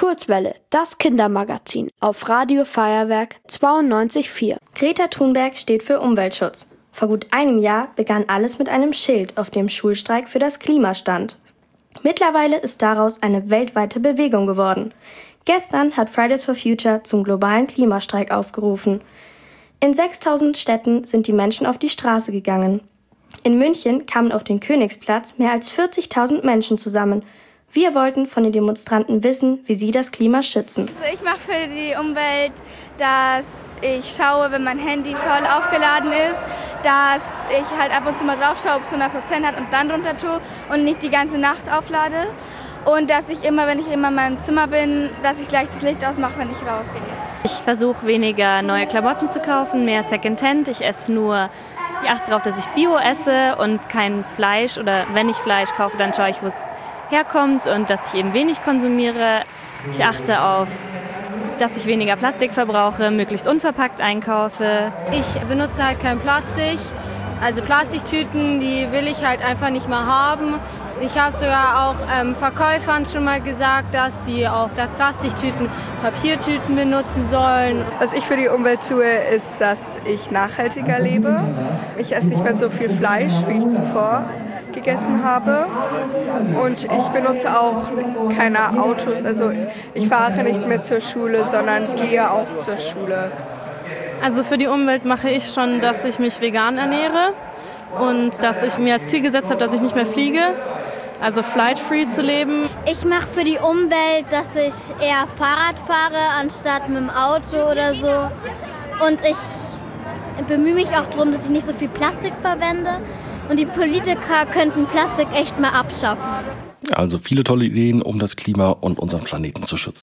Kurzwelle, das Kindermagazin auf Radio Feuerwerk 92,4. Greta Thunberg steht für Umweltschutz. Vor gut einem Jahr begann alles mit einem Schild, auf dem Schulstreik für das Klima stand. Mittlerweile ist daraus eine weltweite Bewegung geworden. Gestern hat Fridays for Future zum globalen Klimastreik aufgerufen. In 6000 Städten sind die Menschen auf die Straße gegangen. In München kamen auf den Königsplatz mehr als 40.000 Menschen zusammen. Wir wollten von den Demonstranten wissen, wie sie das Klima schützen. Also ich mache für die Umwelt, dass ich schaue, wenn mein Handy voll aufgeladen ist, dass ich halt ab und zu mal drauf schaue, ob es 100% hat und dann runter tue und nicht die ganze Nacht auflade. Und dass ich immer, wenn ich in meinem Zimmer bin, dass ich gleich das Licht ausmache, wenn ich rausgehe. Ich versuche weniger neue Klamotten zu kaufen, mehr Secondhand. Ich achte darauf, dass ich Bio esse und kein Fleisch. Oder wenn ich Fleisch kaufe, dann schaue ich, wo es herkommt und dass ich eben wenig konsumiere. Ich achte auf, dass ich weniger Plastik verbrauche, möglichst unverpackt einkaufe. Ich benutze halt kein Plastik. Also Plastiktüten, die will ich halt einfach nicht mehr haben. Ich habe sogar auch Verkäufern schon mal gesagt, dass die auch statt Plastiktüten Papiertüten benutzen sollen. Was ich für die Umwelt tue, ist, dass ich nachhaltiger lebe. Ich esse nicht mehr so viel Fleisch, wie ich zuvor gegessen habe. Und ich benutze auch keine Autos. Also ich fahre nicht mehr zur Schule, sondern gehe auch zur Schule. Also für die Umwelt mache ich schon, dass ich mich vegan ernähre und dass ich mir als Ziel gesetzt habe, dass ich nicht mehr fliege. Also flight-free zu leben. Ich mache für die Umwelt, dass ich eher Fahrrad fahre, anstatt mit dem Auto oder so. Und ich bemühe mich auch darum, dass ich nicht so viel Plastik verwende. Und die Politiker könnten Plastik echt mal abschaffen. Also viele tolle Ideen, um das Klima und unseren Planeten zu schützen.